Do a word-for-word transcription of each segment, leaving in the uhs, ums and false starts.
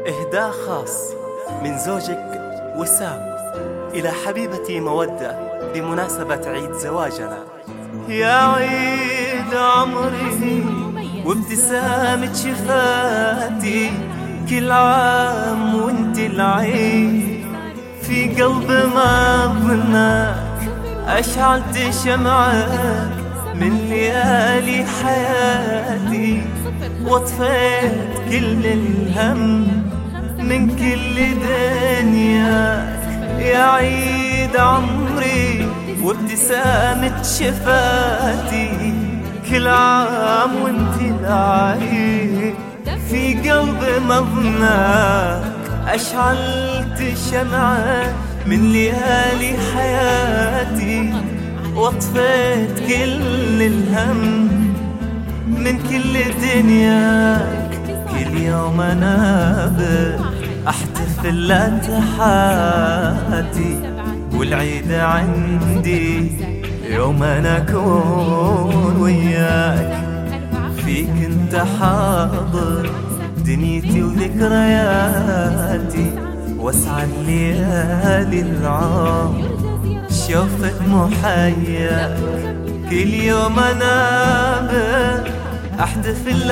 إهداء خاص من زوجك وسام إلى حبيبتي مودة بمناسبة عيد زواجنا. يا عيد عمري وابتسامة شفاتي، كل عام وانت العيد في قلب ما ظنك، أشعلت شمعك من ليالي حياتي، واطفيت كل الهم من كل دنياك. يا عيد عمري وابتسامة شفاتي، كل عام وانت العيد في قلب مظناك، أشعلت شمعة من ليالي حياتي، واطفيت كل الهم من كل دنياك. كل يوم انا احتفل لتحاتي، والعيد عندي يوم انا اكون وياك، فيك انت حاضر دنيتي وذكرياتي، واسعد ليالي العمر شوفك محياك. كل يوم انا احتفل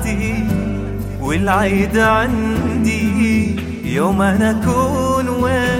لتحاتي، والعيد عندي يوم انا اكون وين